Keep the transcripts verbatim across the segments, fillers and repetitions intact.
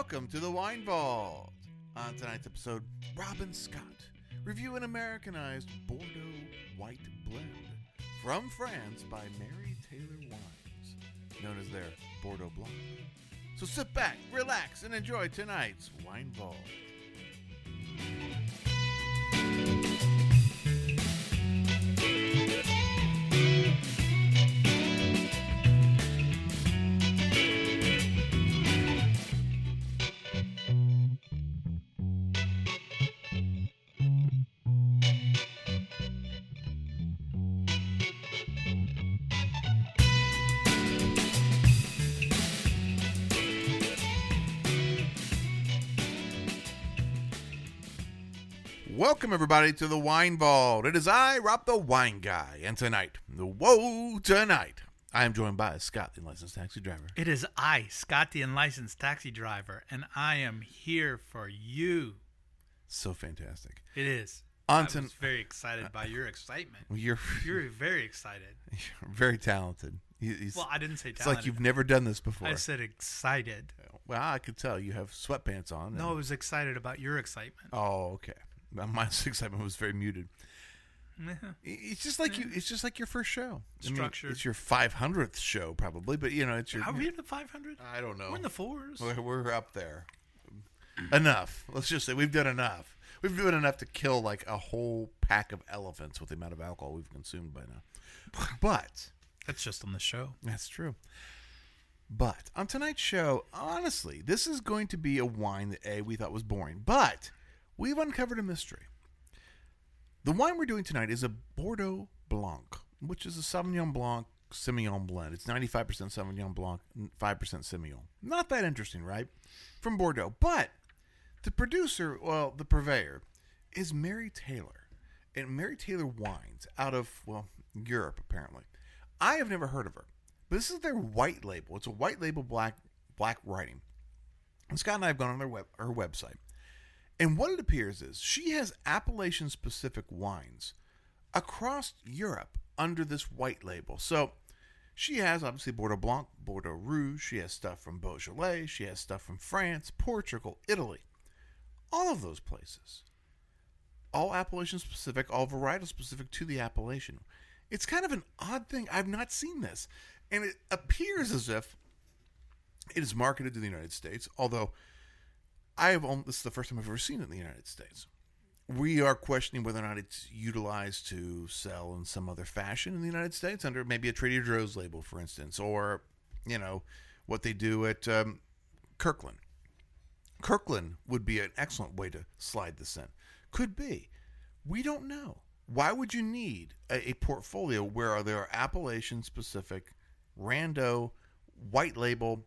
welcome to the Wine Vault. On tonight's episode, Robin Scott review an Americanized Bordeaux white blend from France by Mary Taylor Wines, known as their Bordeaux Blanc. So sit back, relax, and enjoy tonight's Wine Vault. Welcome, everybody, to the Wine Vault. It is I, Rob the Wine Guy, and tonight, whoa, tonight, I am joined by Scott, the Unlicensed Taxi Driver. It is I, Scott, the Unlicensed Taxi Driver, and I am here for you. So fantastic. It is. On I ton- was very excited by your excitement. You're You're very excited. You're very talented. You- you- Well, I didn't say talented. It's like you've never done this before. I said excited. Well, I could tell you have sweatpants on. and- No, I was excited about your excitement. Oh, okay. My excitement was very muted. It's just like you. It's just like your first show. I mean, Structured. it's your five hundredth show, probably, but you know, it's your. Are we in the five hundred? I don't know. We're in the fours. We're, we're up there. Enough. Let's just say we've done enough. We've done enough to kill like a whole pack of elephants with the amount of alcohol we've consumed by now. But That's just on the show. that's true. But on tonight's show, honestly, this is going to be a wine that A, we thought was boring, but we've uncovered a mystery. The wine we're doing tonight is a Bordeaux Blanc, which is a Sauvignon Blanc Semillon blend. It's ninety-five percent Sauvignon Blanc, five percent Semillon. Not that interesting, right? From Bordeaux. But the producer, well, the purveyor, is Mary Taylor. And Mary Taylor Wines out of, well, Europe, apparently. I have never heard of her. But this is their white label. It's a white label black black writing. And Scott and I have gone on their web, her website. And what it appears is she has appellation-specific wines across Europe under this white label. So she has, obviously, Bordeaux Blanc, Bordeaux Rouge. She has stuff from Beaujolais. She has stuff from France, Portugal, Italy. All of those places. All appellation-specific, all varietal-specific to the appellation. It's kind of an odd thing. I've not seen this. And it appears as if it is marketed to the United States, although I have only, this is the first time I've ever seen it in the United States. We are questioning whether or not it's utilized to sell in some other fashion in the United States under maybe a Trader Joe's label, for instance, or, you know, what they do at um, Kirkland. Kirkland would be an excellent way to slide this in. Could be. We don't know. Why would you need a, a portfolio where there are appellation-specific, rando, white label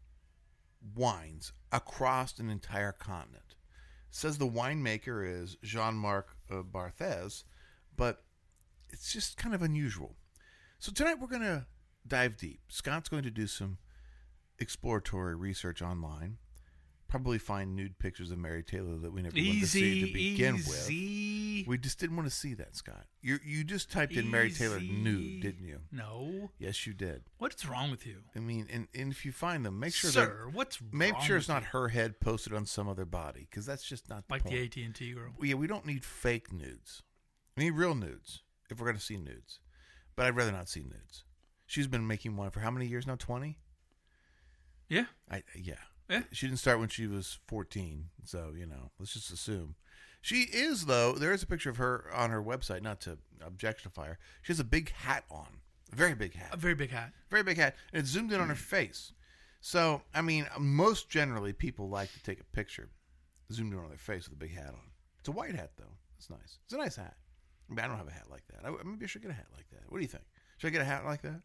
wines across an entire continent? It says the winemaker is Jean-Marc uh, Barthez, but it's just kind of unusual. So tonight we're going to dive deep. Scott's going to do some exploratory research online. Probably find nude pictures of Mary Taylor that we never wanted to see to begin easy. with. We just didn't want to see that, Scott. You you just typed in Mary Taylor nude, didn't you? No. Yes, you did. What's wrong with you? I mean, and, and if you find them, make sure Sir, what's make wrong sure it's with not you? her head posted on some other body, because that's just not the Like point. the A T and T girl. Yeah, we don't need fake nudes. We need real nudes if we're going to see nudes. But I'd rather not see nudes. She's been making wine for how many years now? twenty? Yeah. I yeah. Yeah. She didn't start when she was fourteen, so, you know, let's just assume. She is, though, there is a picture of her on her website, not to objectify her. She has a big hat on, a very big hat. A very big hat. Very big hat, and it's zoomed in on her face. So, I mean, most generally, people like to take a picture zoomed in on their face with a big hat on. It's a white hat, though. It's nice. It's a nice hat. I mean, I don't have a hat like that. I, maybe I should get a hat like that. What do you think? Should I get a hat like that?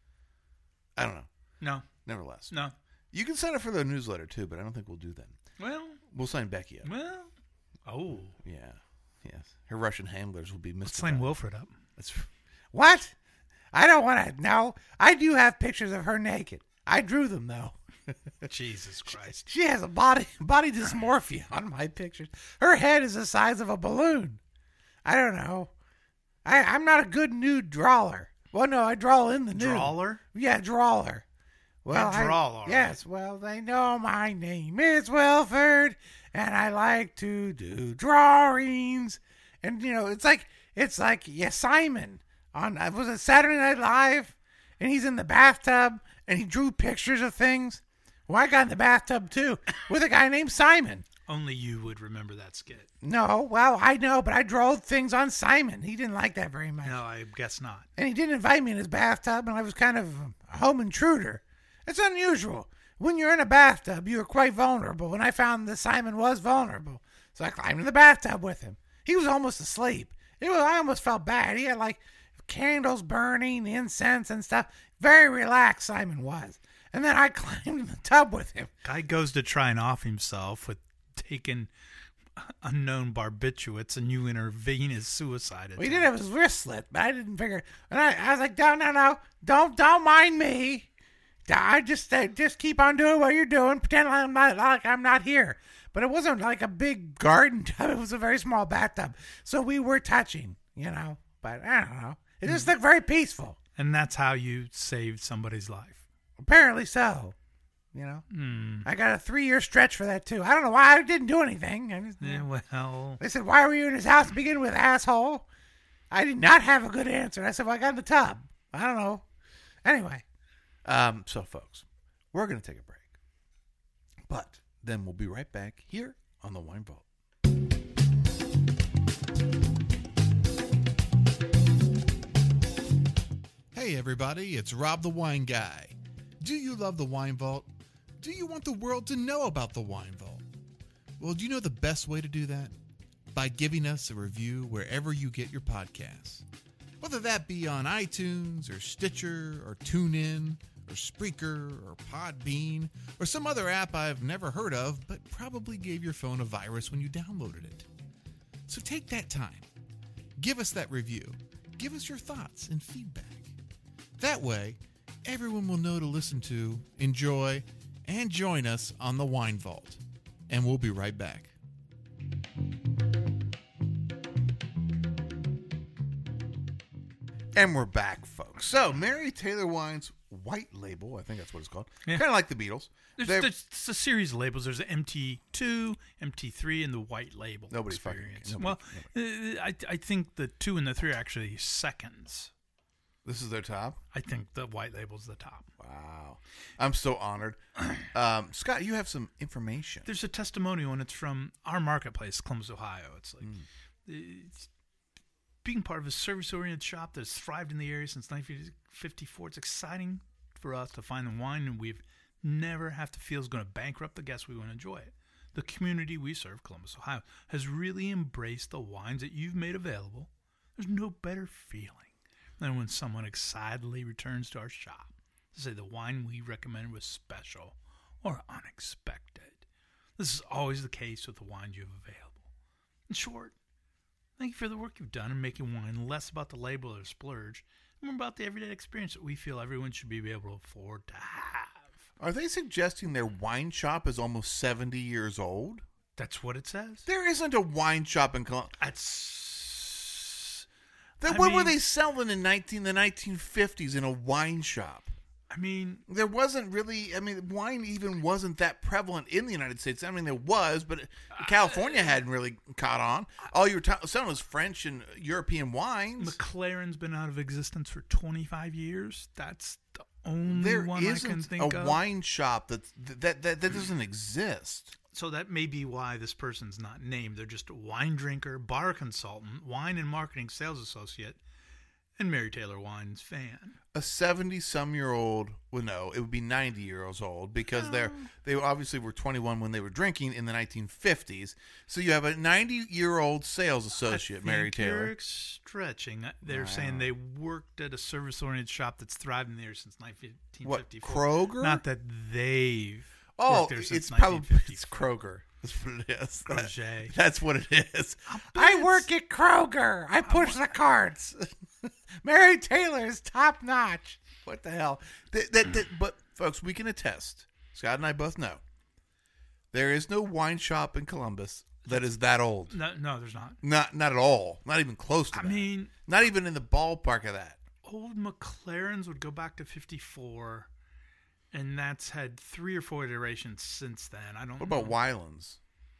I don't know. No. Nevertheless. No. You can sign up for the newsletter, too, but I don't think we'll do that. Well. We'll sign Becky up. Well. Oh. Yeah. Yes. Her Russian handlers will be Let's mystified. sign Wilfred up. That's what? I don't want to. No, I do have pictures of her naked. I drew them, though. Jesus Christ. She has a body body dysmorphia on my pictures. Her head is the size of a balloon. I don't know. I, I'm not a good nude drawer. Well, no, I draw in the nude. Drawer? Yeah, drawer. Well, You draw, I, all right. yes. Well, they know my name is Wilford, and I like to do drawings. And you know, it's like it's like yeah, Simon on uh, was it Saturday Night Live, and he's in the bathtub and he drew pictures of things. Well, I got in the bathtub too with a guy named Simon. Only you would remember that skit. No, well, I know, but I drew things on Simon. He didn't like that very much. No, I guess not. And he didn't invite me in his bathtub, and I was kind of a home intruder. It's unusual. When you're in a bathtub, you are quite vulnerable, and I found that Simon was vulnerable. So I climbed in the bathtub with him. He was almost asleep. It was, I almost felt bad. He had, like, candles burning, incense and stuff. Very relaxed, Simon was. And then I climbed in the tub with him. Guy goes to try and off himself with taking unknown barbiturates, and you intervene as suicide. Well, he did have his wrist slit, but I didn't figure. And I, I was like, no, no, no, don't, don't mind me. I just, uh, just keep on doing what you're doing. Pretend like I'm not, like I'm not here. But it wasn't like a big garden tub. It was a very small bathtub. So we were touching, you know. But I don't know. It just looked very peaceful. And that's how you saved somebody's life. Apparently so. You know. Hmm. I got a three-year stretch for that too. I don't know why I didn't do anything. I just, Yeah, well, They said, why were you in his house to begin with, asshole? I did not have a good answer. I said, well, I got in the tub. I don't know. Anyway. Um, so, folks, we're going to take a break. But then we'll be right back here on the Wine Vault. Hey, everybody, it's Rob the Wine Guy. Do you love the Wine Vault? Do you want the world to know about the Wine Vault? Well, do you know the best way to do that? By giving us a review wherever you get your podcasts. Whether that be on iTunes or Stitcher or TuneIn or Spreaker or Podbean or some other app I've never heard of but probably gave your phone a virus when you downloaded it. So take that time. Give us that review. Give us your thoughts and feedback. That way, everyone will know to listen to, enjoy, and join us on the Wine Vault. And we'll be right back. And we're back, folks. So, Mary Taylor Wine's White Label, I think that's what it's called. Yeah. Kind of like the Beatles. there's, They're- there's it's a series of labels. There's an M T two, M T three, and the white label Nobody fucking- experience. nobody- well, uh, I, I think the two and the three are actually seconds. This is their top? I think the white label's the top. Wow. I'm so honored. Um, Scott, you have some information. There's a testimonial, and it's from our marketplace, Columbus, Ohio. It's like Mm. it's being part of a service-oriented shop that's thrived in the area since nineteen fifty-four. It's exciting for us to find the wine, and we've never have to feel is going to bankrupt the guests we want to enjoy it. The community we serve, Columbus, Ohio, has really embraced the wines that you've made available. There's no better feeling than when someone excitedly returns to our shop to say the wine we recommended was special or unexpected. This is always the case with the wines you have available. In short, thank you for the work you've done in making wine less about the label or the splurge and more about the everyday experience that we feel everyone should be able to afford to have. Are they suggesting their wine shop is almost seventy years old? That's what it says. There isn't a wine shop in Columbus. That's. Then I what were mean- they selling in nineteen the nineteen fifties in a wine shop? I mean, There wasn't really, I mean, wine even wasn't that prevalent in the United States. I mean, there was, but California hadn't really caught on. All you were t- selling was French and European wines. McLaren's been out of existence for twenty-five years. That's the only There one I can isn't think a of. wine shop that, that, that, that doesn't exist. So that may be why this person's not named. They're just a wine drinker, bar consultant, wine and marketing sales associate, and Mary Taylor Wine's fan. A seventy-some-year-old, well, no, it would be ninety years old because they're they obviously were twenty-one when they were drinking in the nineteen fifties. So you have a ninety-year-old sales associate, I Mary think Taylor. You're stretching. They're Wow. saying they worked at a service-oriented shop that's thrived in there since nineteen fifty-four. What, Kroger? Not that they've Oh, worked there since it's probably it's nineteen fifty-four. Kroger. That's what it is. That- Kroger. that's what it is. I work at Kroger. I push the carts. Mary Taylor is top notch. What the hell? That, that, that, but, folks, we can attest. Scott and I both know. There is no wine shop in Columbus that is that old. No, no, there's not. Not not at all. Not even close to I that. mean, Not even in the ballpark of that. old McLarens would go back to fifty-four, and that's had three or four iterations since then. I don't. What about know. Weiland's?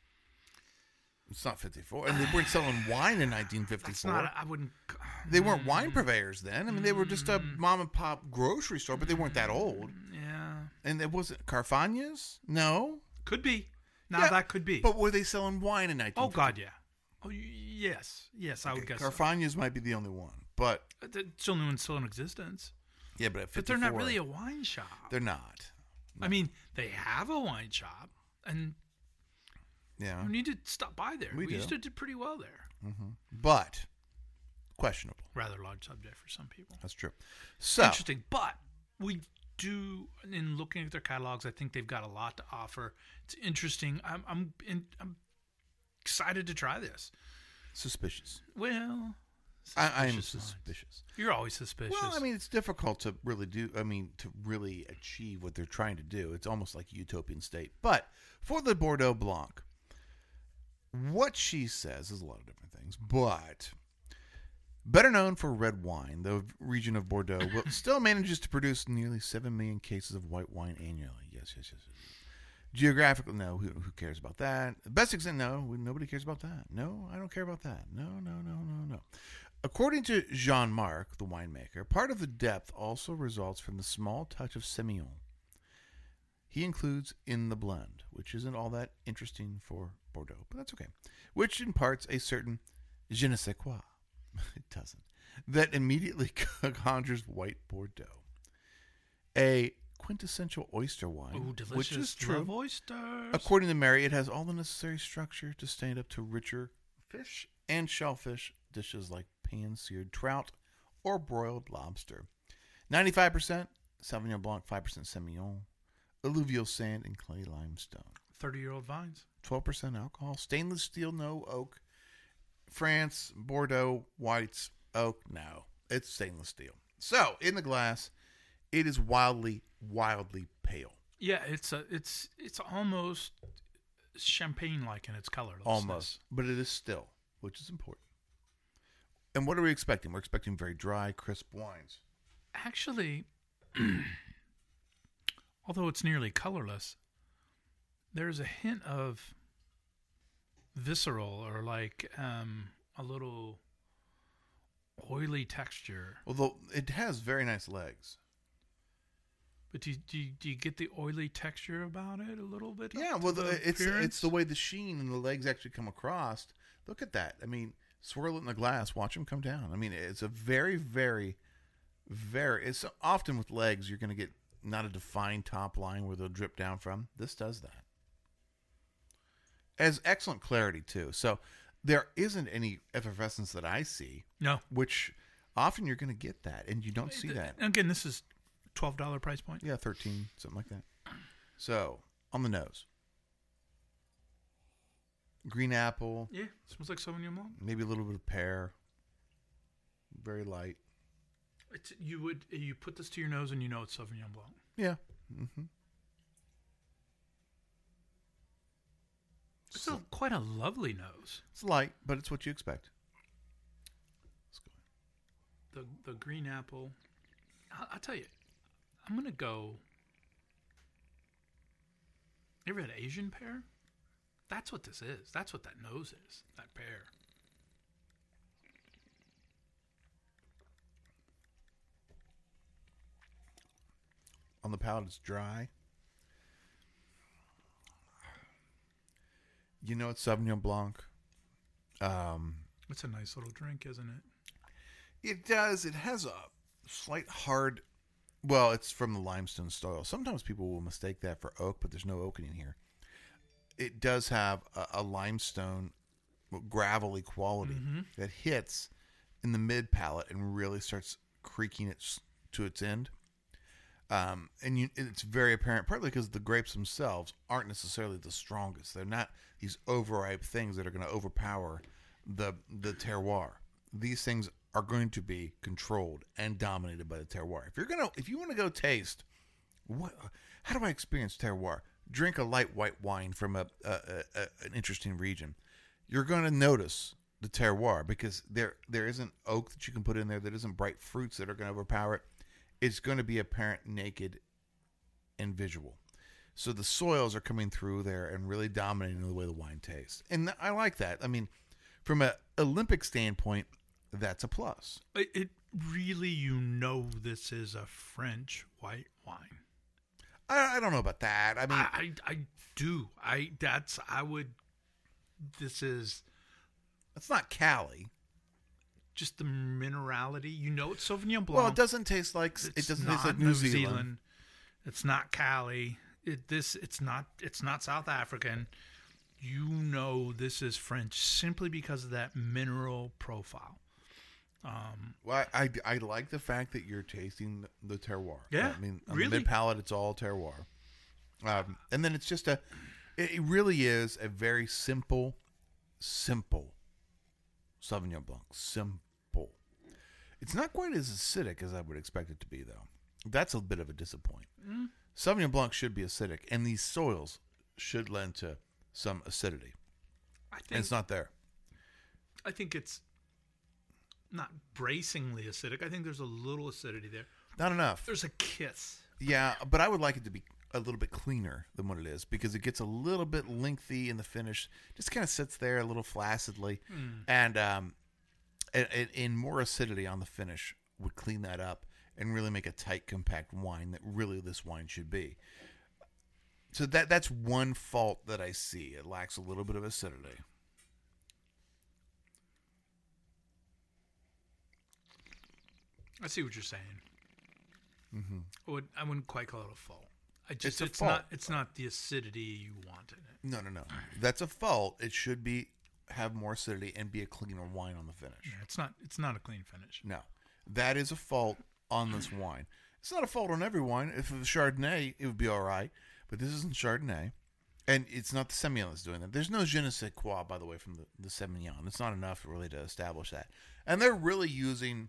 It's not fifty-four, and they weren't selling wine in nineteen fifty-four. That's not. I wouldn't. They weren't wine purveyors then. I mean, they were just a mom and pop grocery store, but they weren't that old. Yeah, And it wasn't Carfagna's? No. could be. Now Yeah, that could be. But were they selling wine in nineteen fifty? oh God, yeah. Oh y- yes, yes. I would guess. So. Carfagna's might be the only one, but It's the only one still in existence. yeah, but at But they're not fifty-four, really a wine shop. They're not. I mean, they have a wine shop, and Yeah, you need to stop by there. We We, used do. to do pretty well there. but questionable. Rather large subject for some people. That's true. So Interesting, but we do. In looking at their catalogs, I think they've got a lot to offer. It's interesting. I'm I'm in, I'm excited to try this. suspicious. Well, I, I am suspicious minds. suspicious. You're always suspicious. Well, I mean, it's difficult to really do. I mean, to really achieve what they're trying to do. It's almost like a utopian state. But for the Bordeaux Blanc, what she says is a lot of different things. But better known for red wine, the region of Bordeaux will, still manages to produce nearly seven million cases of white wine annually. Yes, yes, yes. yes. Geographically, no. Who, who cares about that? Best extent, no. Nobody cares about that. No, I don't care about that. No, no, no, no, no. According to Jean-Marc, the winemaker, part of the depth also results from the small touch of Semillon he includes in the blend, which isn't all that interesting for Bordeaux, but that's okay, which imparts a certain je ne sais quoi. It doesn't. That immediately conjures white Bordeaux. A quintessential oyster wine, Ooh, delicious. which is true. Love oysters. According to Mary, it has all the necessary structure to stand up to richer fish and shellfish dishes like pan-seared trout or broiled lobster. ninety-five percent Sauvignon Blanc, five percent Semillon, alluvial sand, and clay limestone. thirty-year-old vines. twelve percent alcohol, stainless steel, no oak. France, Bordeaux, whites, oak, no. It's stainless steel. So, in the glass, it is wildly, wildly pale. Yeah, it's a, it's it's almost champagne-like in its color. Almost. But it is still, which is important. And what are we expecting? We're expecting very dry, crisp wines. Actually, although it's nearly colorless, there's a hint of visceral or like um, a little oily texture. Although it has very nice legs. But do you, do you, do you get the oily texture about it a little bit? Yeah, up well, to the, the it's appearance? it's the way the sheen and the legs actually come across. Look at that. I mean, swirl it in the glass. Watch them come down. I mean, it's a very, very, very... It's often with legs, you're going to get not a defined top line where they'll drip down from. This does that. It has excellent clarity, too. So there isn't any effervescence that I see, No. which often you're going to get that, and you don't see that. Again, this is twelve dollars price point. Yeah, thirteen, something like that. So, on the nose. Green apple, Yeah, smells like Sauvignon Blanc. maybe a little bit of pear. Very light. It's, you would you put this to your nose and you know it's Sauvignon Blanc. Yeah. Mm-hmm. It's a, quite a lovely nose. It's light, but it's what you expect. Let's go. The the green apple. I'll, I'll tell you, I'm gonna go. You ever had Asian pear? That's what this is. That's what that nose is. That pear. On the palate, it's dry. You know it's Sauvignon Blanc. Um, It's a nice little drink, isn't it? it does. It has a slight hard... Well, it's from the limestone soil. Sometimes people will mistake that for oak, but there's no oak in here. It does have a, a limestone gravelly quality Mm-hmm. that hits in the mid palate and really starts creaking it s- to its end. Um, and you, it's very apparent, partly because the grapes themselves aren't necessarily the strongest. They're not these overripe things that are going to overpower the the terroir. These things are going to be controlled and dominated by the terroir. If you're gonna, if you want to go taste, what, how do I experience terroir? Drink a light white wine from a, a, a, a an interesting region. You're going to notice the terroir because there there isn't oak that you can put in there. There isn't bright fruits that are going to overpower it. It's going to be apparent, naked, and visual. So the soils are coming through there and really dominating the way the wine tastes. And I like that. I mean, from an Olympic standpoint, that's a plus. It, it really, you know, this is a French white wine. I, I don't know about that. I mean, I, I, I do. I that's I would. This is it's not Cali. just the minerality. You know, it's Sauvignon Blanc. Well, it doesn't taste like it It's doesn't not taste like New Zealand. It's not Cali. It this it's not it's not South African. You know this is French simply because of that mineral profile. Um, Well, I, I, I like the fact that you're tasting the, the terroir. Yeah, I mean, on really. the mid palate, it's all terroir. Um, and then it's just a, it it really is a very simple, simple Sauvignon Blanc. Simple. It's not quite as acidic as I would expect it to be, though. That's a bit of a disappointment. Mm. Sauvignon Blanc should be acidic, and these soils should lend to some acidity. I think And it's not there. I think it's not bracingly acidic. I think there's a little acidity there. Not enough. There's a kiss. Yeah, but I would like it to be a little bit cleaner than what it is because it gets a little bit lengthy in the finish. Just kind of sits there a little flaccidly, Mm. and um, and, and, and more acidity on the finish would clean that up and really make a tight, compact wine that really this wine should be. So that that's one fault that I see. It lacks a little bit of acidity. I see what you're saying. Mm-hmm. I, would, I wouldn't quite call it a fault. I just It's a it's, fault. not it's not the acidity you want in it. No, no, no. That's a fault. It should be have more acidity and be a cleaner wine on the finish. Yeah, it's not it's not a clean finish. No, that is a fault on this wine. It's not a fault on every wine. If it was Chardonnay, it would be all right. But this isn't Chardonnay. And it's not the Semillon that's doing that. There's no je ne sais quoi, by the way, from the, the Semillon. It's not enough really to establish that. And they're really using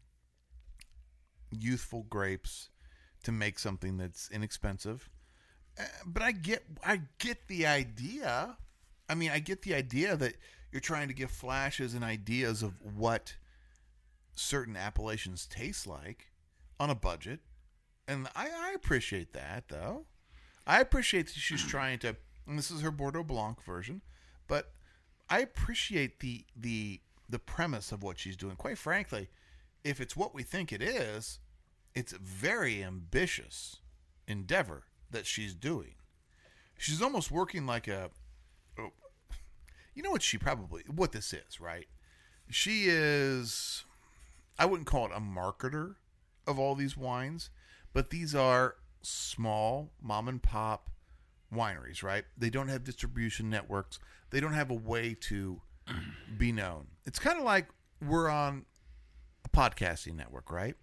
youthful grapes to make something that's inexpensive. Uh, but I get I get the idea. I mean, I get the idea that you're trying to give flashes and ideas of what certain appellations taste like on a budget. And I, I appreciate that, though. I appreciate that she's trying to, and this is her Bordeaux Blanc version, but I appreciate the the the premise of what she's doing. Quite frankly, if it's what we think it is, it's a very ambitious endeavor that she's doing. She's almost working like a, oh, you know what she probably, what this is, right? She is, I wouldn't call it a marketer of all these wines, but these are small mom and pop wineries, right? They don't have distribution networks. They don't have a way to be known. It's kind of like we're on a podcasting network, right?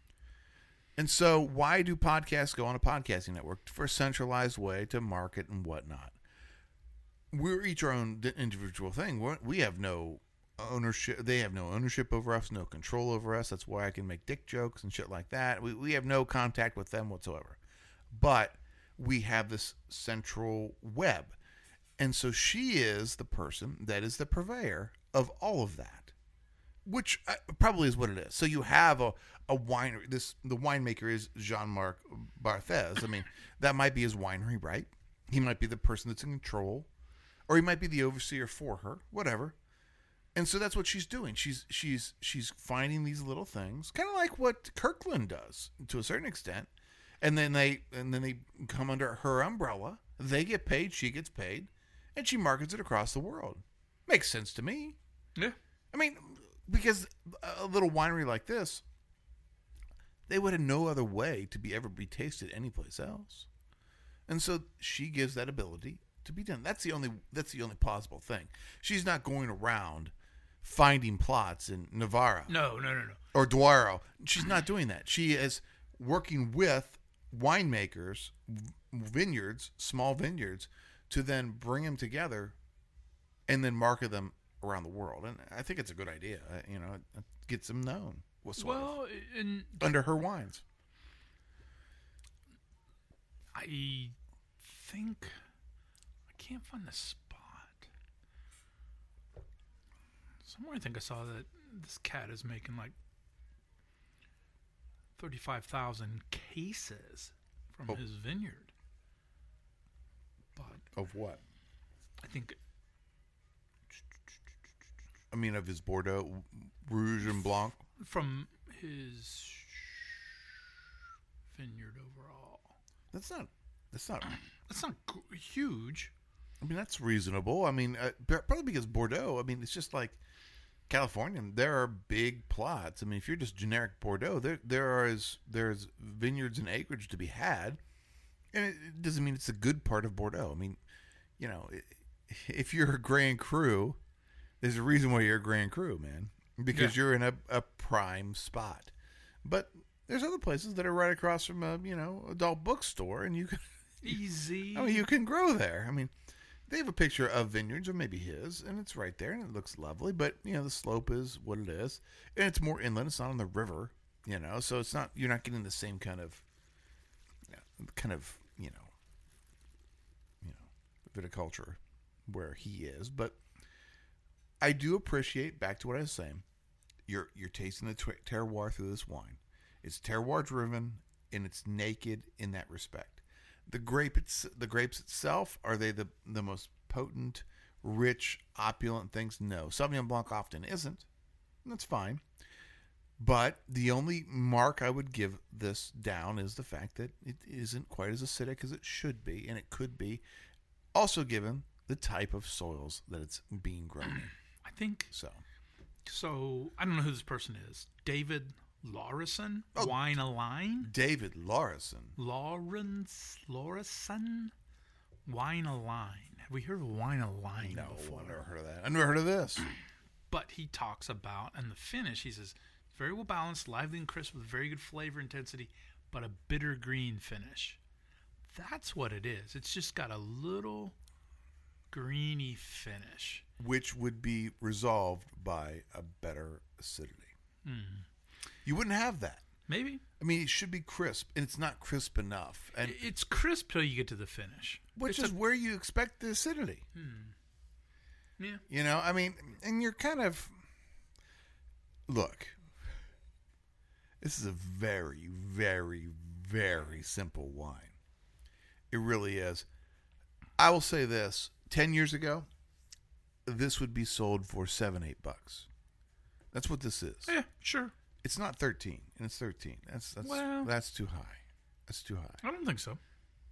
And so why do podcasts go on a podcasting network? For a centralized way to market and whatnot. We're each our own individual thing. We're, we have no ownership. They have no ownership over us, no control over us. That's why I can make dick jokes and shit like that. We, we have no contact with them whatsoever. But we have this central web. And so she is the person that is the purveyor of all of that, which probably is what it is. So you have a, a winery. This the winemaker is Jean-Marc Barthez. I mean, that might be his winery, right? He might be the person that's in control, or he might be the overseer for her, whatever. And so that's what she's doing. She's she's she's finding these little things, kind of like what Kirkland does to a certain extent. And then they and then they come under her umbrella. They get paid, she gets paid, and she markets it across the world. Makes sense to me. Yeah. I mean, because a little winery like this, they would have no other way to be ever be tasted anyplace else. And so she gives that ability to be done. That's the only that's the only possible thing. She's not going around finding plots in Navarra. No, no, no, no. Or Douro. She's not doing that. She is working with winemakers, vineyards, small vineyards, to then bring them together and then market them around the world. And I think it's a good idea. You know, it gets them known. Sort Well, of, in, under her wines. I think I can't find the spot. Somewhere I think I saw that this cat is making like thirty-five thousand cases from Oh. his vineyard. Of what? I think I mean, of his Bordeaux, Rouge and Blanc. from his vineyard overall. That's not. That's not. That's not g- huge. I mean, that's reasonable. I mean, uh, probably because Bordeaux. I mean, it's just like California. There are big plots. I mean, if you're just generic Bordeaux, there there is there's vineyards and acreage to be had, and it, it doesn't mean it's a good part of Bordeaux. I mean, you know, if you're a Grand Cru, there's a reason why you're a Grand Cru, man, because yeah. you're in a, a prime spot. But there's other places that are right across from a you know adult bookstore, and you can easy. I mean, you can grow there. I mean. They have a picture of vineyards, or maybe his, and it's right there, and it looks lovely. But you know, the slope is what it is, and it's more inland. It's not on the river, you know, so it's not. You're not getting the same kind of, you know, kind of, you know, you know, viticulture where he is. But I do appreciate. Back to what I was saying, you're you're tasting the ter- terroir through this wine. It's terroir driven, and it's naked in that respect. The grape, it's, the grapes itself, are they the, the most potent, rich, opulent things? No. Sauvignon Blanc often isn't. That's fine. But the only mark I would give this down is the fact that it isn't quite as acidic as it should be, and it could be. Also given the type of soils that it's being grown in. I think so. So, I don't know who this person is. David Laurison? Oh, Wine Align? David Laurison. Lawrence Laurison? Wine Align. Have we heard of Wine Align No, before? I've never heard of that. I've never heard of this. But he talks about, and the finish, he says, very well balanced, lively and crisp with very good flavor intensity, but a bitter green finish. That's what it is. It's just got a little greeny finish. Which would be resolved by a better acidity. Hmm. You wouldn't have that. Maybe. I mean, it should be crisp, and it's not crisp enough. And it's crisp till you get to the finish. Which it's is a, where you expect the acidity. Hmm. Yeah. You know, I mean, and you're kind of... Look, this is a very, very, very simple wine. It really is. I will say this. Ten years ago, this would be sold for seven, eight bucks. That's what this is. Yeah, sure. It's not thirteen, and it's thirteen. That's that's well, that's too high. That's too high. I don't think so.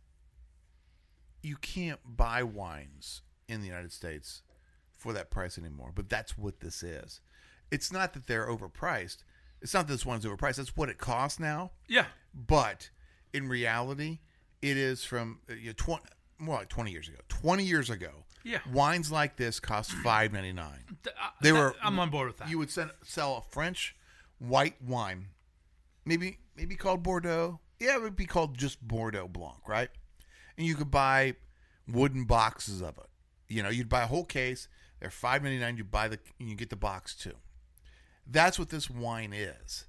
You can't buy wines in the United States for that price anymore. But that's what this is. It's not that they're overpriced. It's not that this one's overpriced. That's what it costs now. Yeah. But in reality, it is from you know, twenty, more like twenty years ago. Twenty years ago. Yeah. Wines like this cost five ninety nine. Uh, They that, were. I'm on board with that. You would send, sell a French white wine, maybe maybe called Bordeaux. Yeah, it would be called just Bordeaux Blanc, right? And you could buy wooden boxes of it. You know, you'd buy a whole case. They're five ninety nine. You buy the, and you get the box too. That's what this wine is.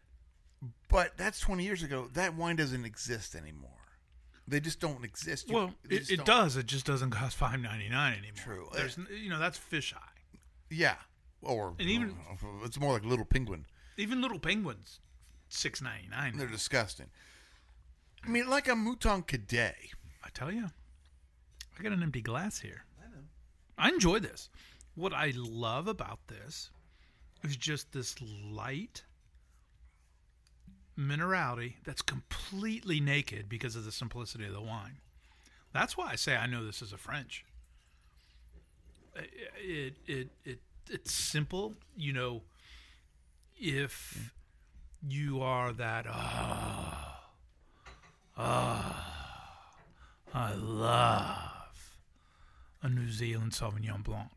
But that's twenty years ago. That wine doesn't exist anymore. They just don't exist. You, well, it, it does. It just doesn't cost five ninety nine anymore. True. There's, you know, that's fish eye. Yeah. Or and even uh, it's more like Little Penguin. Even Little Penguins, six ninety nine. They're disgusting. I mean, like a Mouton Cadet. I tell you, I got an empty glass here. I know. I enjoy this. What I love about this is just this light minerality that's completely naked because of the simplicity of the wine. That's why I say I know this is a French. It it it it's simple, you know. If you are that, ah, oh, ah, oh, I love a New Zealand Sauvignon Blanc.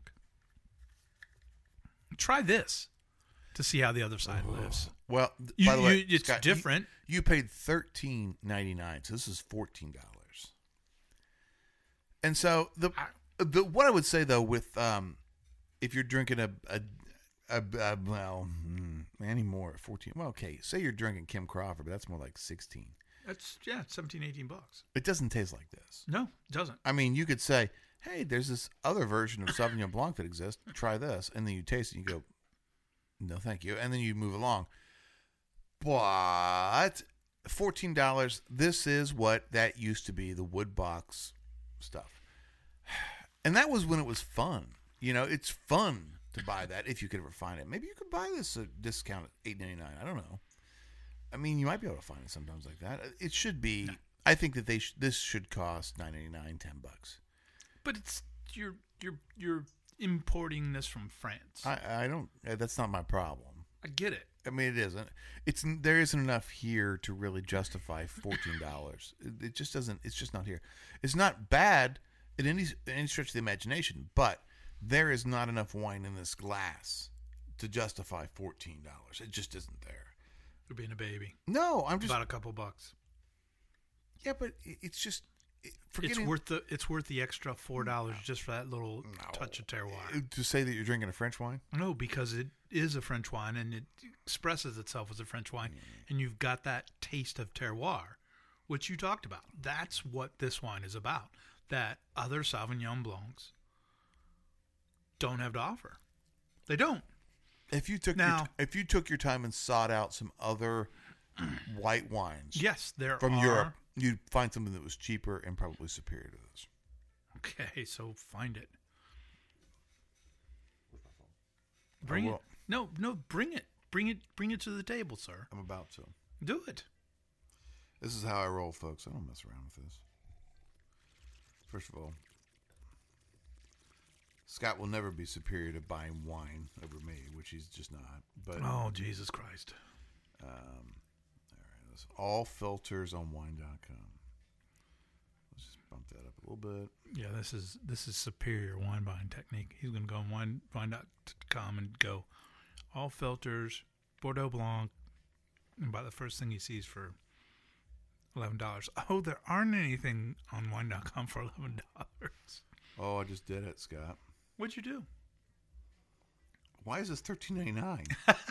Try this to see how the other side oh. lives. Well, you, by the way, you, it's Scott, different. You, you paid thirteen ninety nine, so this is fourteen dollars. And so the the what I would say though, with um, if you're drinking a a, a, a well, mm, anymore fourteen. Well, okay, say you're drinking Kim Crawford, but that's more like sixteen. That's yeah, seventeen, eighteen bucks. It doesn't taste like this. No, it doesn't. I mean, you could say, hey, there's this other version of Sauvignon Blanc that exists. Try this, and then you taste it, and you go, no, thank you, and then you move along. But fourteen dollars, this is what that used to be, the wood box stuff. And that was when it was fun. You know, it's fun to buy that if you could ever find it. Maybe you could buy this at discount at eight ninety-nine. I don't know. I mean, you might be able to find it sometimes like that. It should be. I think that they sh- this should cost nine ninety-nine, ten bucks. But it's you're you're you're importing this from France. I I don't. That's not my problem. I get it. I mean, it isn't. It's there isn't enough here to really justify fourteen dollars. it, it just doesn't. It's just not here. It's not bad in any any stretch of the imagination, but there is not enough wine in this glass to justify fourteen dollars. It just isn't there. You're being a baby. No, I'm just About a couple bucks. Yeah, but it- it's just it, It's forgetting worth the it's worth the extra four dollars just for that little touch of terroir. to say that you're drinking a French wine. No, because it is a French wine and it expresses itself as a French wine, and you've got that taste of terroir, which you talked about. That's what this wine is about. That other Sauvignon Blancs don't have to offer. They don't. If you took Now- your, if you took your time and sought out some other white wines Yes, there from are. Europe, you'd find something that was cheaper and probably superior to this. Okay, so find it. Bring it. will. No, no, bring it. Bring it. Bring it to the table, sir. I'm about to. Do it. This is how I roll, folks. I don't mess around with this. First of all, Scott will never be superior to buying wine over me, which he's just not. But Oh, Jesus Christ. um, all right, let's all filters on wine dot com. Let's just bump that up a little bit. Yeah, this is this is superior wine buying technique. He's going to go on wine wine dot com and go all filters, Bordeaux Blanc, and buy the first thing he sees for eleven dollars. Oh, there aren't anything on wine dot com for eleven dollars. Oh, I just did it, Scott. What'd you do? Why is this thirteen ninety nine?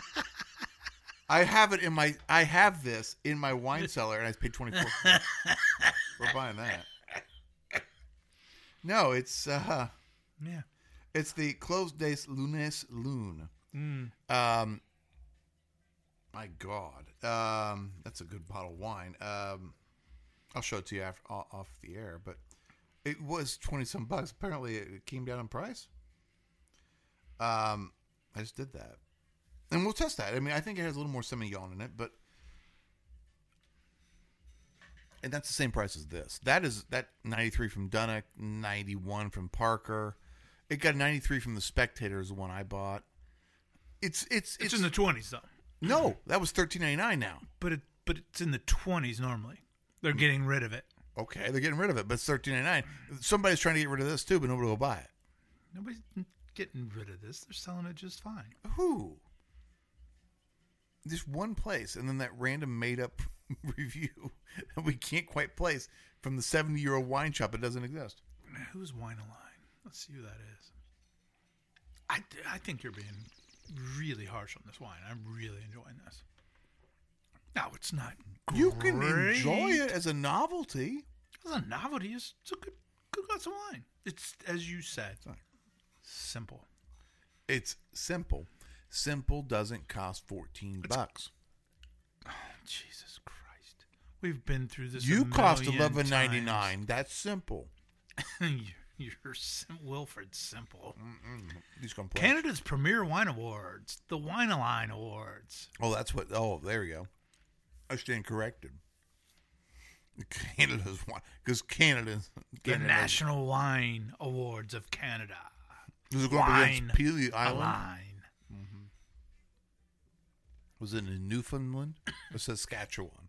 I have it in my. I have this in my wine cellar, and I paid twenty four. We're buying that. No, it's uh, Yeah. it's the Clos des Lunes Lune. Mm. Um, my God, um, that's a good bottle of wine. Um, I'll show it to you after off the air, but it was twenty some bucks. Apparently, it came down in price. Um, I just did that, and we'll test that. I mean, I think it has a little more Semillon in it, but and that's the same price as this. That is that ninety-three from Dunnock, ninety-one from Parker. It got ninety-three from the Spectator, is the one I bought. It's it's It's, in the twenties though. no, that was thirteen ninety nine now. But it but it's in the twenties normally. They're getting rid of it. Okay, they're getting rid of it, but it's thirteen ninety nine. Somebody's trying to get rid of this too, but nobody will buy it. Nobody's getting rid of this. They're selling it just fine. Who? Just one place, and then that random made up review that we can't quite place from the seventy year old wine shop. It doesn't exist. Who's Wine Align? Let's see who that is. I, I think you're being really harsh on this wine. I'm really enjoying this. No, it's not great. You can enjoy it as a novelty. It's a novelty. It's, it's a good, good glass of wine. It's, as you said, Sorry. simple. It's simple. Simple doesn't cost fourteen bucks. Oh, Jesus Christ. We've been through this. You a cost million eleven ninety times. nine. That's simple. you're you're Sim- Wilfred Simple. He's gonna play. Canada's premier wine awards, the Wine Align Awards. Oh, that's what. Oh, there you go. I stand corrected. Canada's one because Canada, The Canada National Wine Awards of Canada. was it going up Wine against Peely Island? Align. Was it in Newfoundland or Saskatchewan?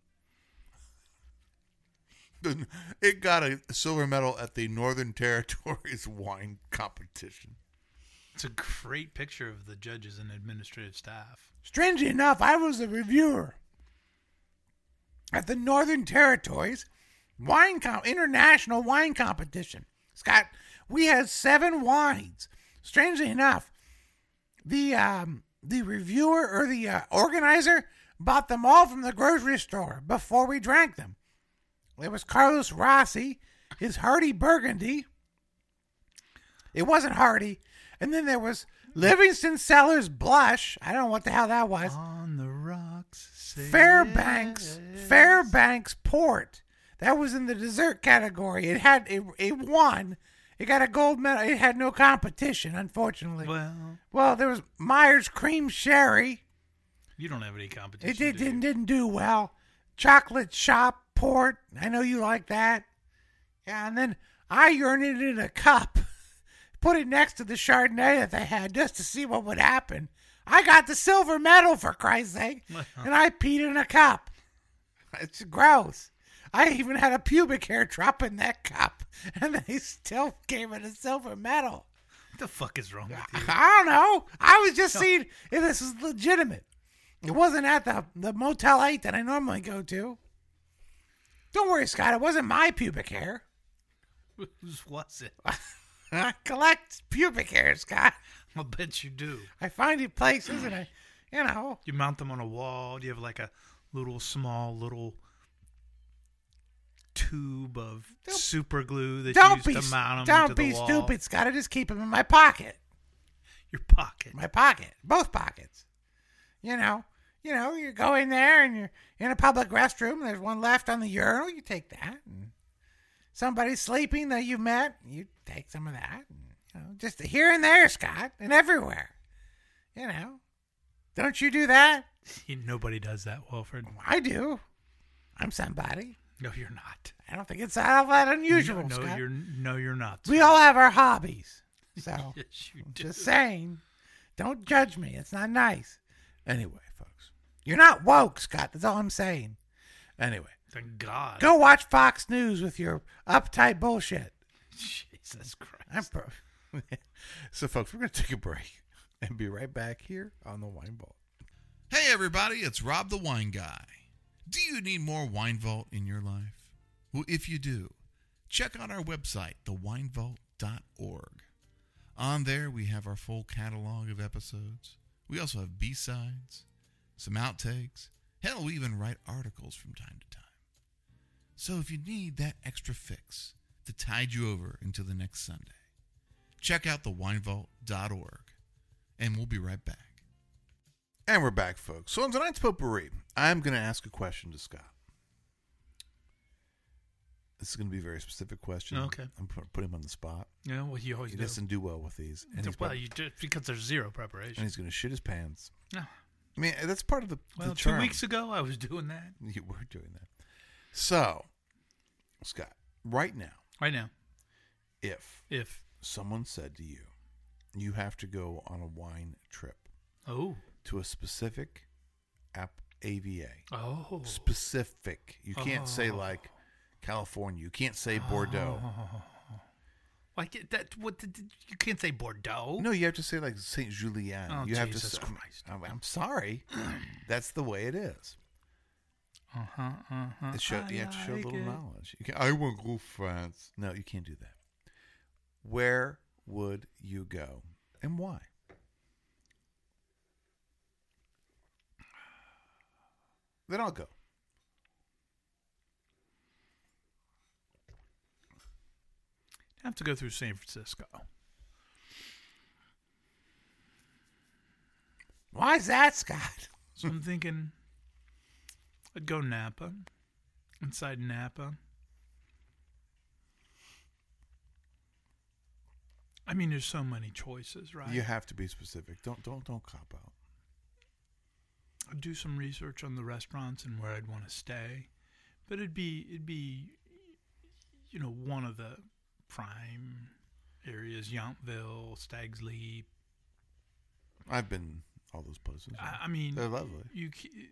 It got a silver medal at the Northern Territories wine competition. It's a great picture of the judges and administrative staff. Strangely enough, I was a reviewer at the Northern Territories wine com- international wine competition. Scott, we had seven wines. Strangely enough, the um, the reviewer or the uh, organizer bought them all from the grocery store before we drank them. There was Carlos Rossi, his Hardy Burgundy. It wasn't Hardy. And then there was Livingston Cellars Blush. I don't know what the hell that was. On the rocks. Say Fairbanks, yes. Fairbanks Port. That was in the dessert category. It had it, it won. It got a gold medal. It had no competition, unfortunately. Well, Well, there was Myers Cream Sherry. you don't have any competition. It did, do you? didn't didn't do well. Chocolate Shop Port. I know you like that. Yeah, and then I urinated in a cup, put it next to the Chardonnay that they had just to see what would happen. I got the silver medal, for Christ's sake, and I peed in a cup. It's gross. I even had a pubic hair drop in that cup, and they still gave it a silver medal. What the fuck is wrong with you? I don't know. I was just seeing if this was legitimate. It wasn't at the, the Motel eight that I normally go to. Don't worry, Scott. It wasn't my pubic hair. Whose was it? I collect pubic hair, Scott. I'll bet you do. I find it places and I, you know. You mount them on a wall. Do you have like a little small little tube of Don't- super glue that Don't you be, use to mount them don't to be the wall? stupid, Scott. I just keep them in my pocket. Your pocket. My pocket. Both pockets. You know. You know, you go in there and you're in a public restroom. There's one left on the urinal. You take that. And somebody's sleeping that you met. You take some of that. And, you know, just here and there, Scott, and everywhere. You know. Don't you do that? Nobody does that, Wilfred. I do. I'm somebody. No, you're not. I don't think it's all that unusual, No, no Scott. you're no, you're not. We all have our hobbies. So, Yes, you do. just saying. Don't judge me. It's not nice. Anyway, folks. You're not woke, Scott. That's all I'm saying. Anyway. Thank God. Go watch Fox News with your uptight bullshit. Jesus Christ. I'm pro- So, folks, we're going to take a break and be right back here on the Wine Vault. Hey, everybody, it's Rob the Wine Guy. Do you need more Wine Vault in your life? Well, if you do, check out our website, the wine vault dot org. On there, we have our full catalog of episodes. We also have B-sides, some outtakes. Hell, we even write articles from time to time. So if you need that extra fix to tide you over until the next Sunday, check out the wine vault dot org, and we'll be right back. And we're back, folks. So on tonight's potpourri, I'm going to ask a question to Scott. This is going to be a very specific question. Okay. I'm pu- putting him on the spot. Yeah, well, you always He do. doesn't do well with these. And he's, Well, prob- you do because there's zero and preparation. he's going to shit his pants. No. I mean, that's part of the, Well, the two charm. weeks ago I was doing that. You were doing that. So, Scott, right now, Right now, if if someone said to you, you have to go on a wine trip oh to a specific app A V A. oh Specific. You can't say Oh. like California. You can't say Bordeaux. like that. What did, you can't say Bordeaux? No, you have to say like Saint Julien. Oh, you have Jesus to. Christ. I'm, I'm sorry. That's the way it is. Uh huh. Uh huh. It show, you have to show a little knowledge. You can, I want to go France. No, you can't do that. Where would you go and why? Then I'll go. I have to go through San Francisco. Why is that, Scott? So I'm thinking I'd go Napa. Inside Napa. I mean, there's so many choices, right? You have to be specific. Don't don't don't cop out. I'd do some research on the restaurants and where I'd want to stay, but it'd be it'd be, you know, one of the prime areas: Yountville, Stag's Leap. I've been all those places. I, I mean, They're lovely. You, ca-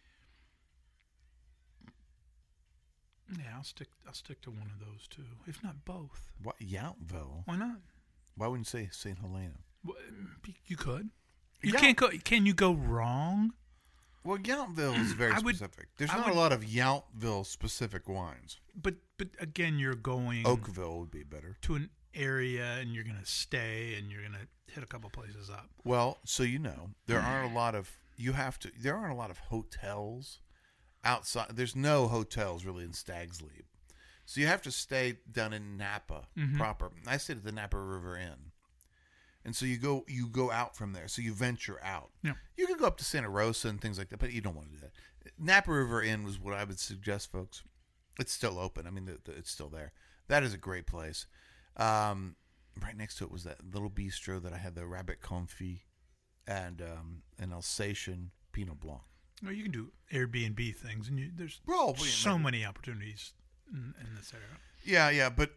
yeah, I'll stick. I'll stick to one of those two, if not both. What Yountville? Why not? Why wouldn't you say Saint Helena? Well, You could. You Yeah. can't go. Can you go wrong? Well, Yountville is very I would- specific. There's I not would- a lot of Yountville specific wines. But but again, you're going Oakville would be better. to an area and you're gonna stay and you're gonna hit a couple places up. Well, so you know, there aren't a lot of you have to. There aren't a lot of hotels outside. There's no hotels really in Stag's Leap, so you have to stay down in Napa Mhm. proper. I stayed at the Napa River Inn, and so you go you go out from there. So you venture out. Yeah. You can go up to Santa Rosa and things like that, but you don't want to do that. Napa River Inn was what I would suggest, folks. It's still open. I mean, the, the, it's still there. That is a great place. Um, right next to it was that little bistro that I had the rabbit confit and um, an Alsatian Pinot Blanc. Well, you can do Airbnb things, and you, there's Well, so many opportunities in, in this area. Yeah, yeah, but